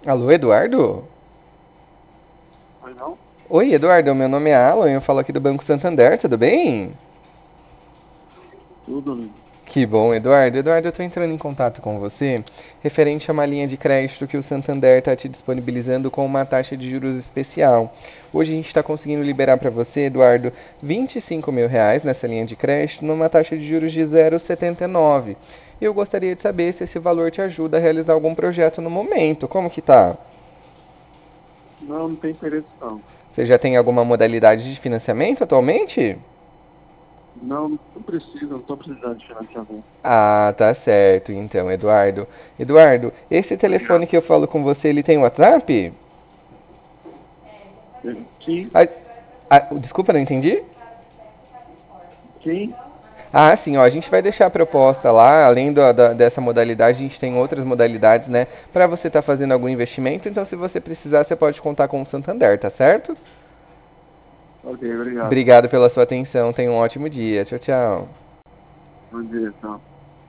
Alô, Eduardo? Pois não? Oi, Eduardo, meu nome é Alan, eu falo aqui do Banco Santander, tudo bem? Tudo, amigo. Que bom, Eduardo. Eduardo, eu tô entrando em contato com você referente a uma linha de crédito que o Santander está te disponibilizando com uma taxa de juros especial. Hoje a gente está conseguindo liberar para você, Eduardo, R$ 25.000 nessa linha de crédito numa taxa de juros de 0,79. E eu gostaria de saber se esse valor te ajuda a realizar algum projeto no momento. Como que tá? Não, não tem interesse não. Você já tem alguma modalidade de financiamento atualmente? Não, não precisa, não estou precisando de financiamento. Ah, tá certo, então, Eduardo. Eduardo, esse telefone Obrigado. que eu falo com você, ele tem WhatsApp? Sim, Ah, desculpa, não entendi? sim, Ah, sim, ó, a gente vai deixar a proposta lá, além dessa modalidade, a gente tem outras modalidades, né, para você estar fazendo algum investimento, então se você precisar, você pode contar com o Santander, tá certo? ok, obrigado. Obrigado pela sua atenção, tenha um ótimo dia, tchau, tchau. Bom dia, então.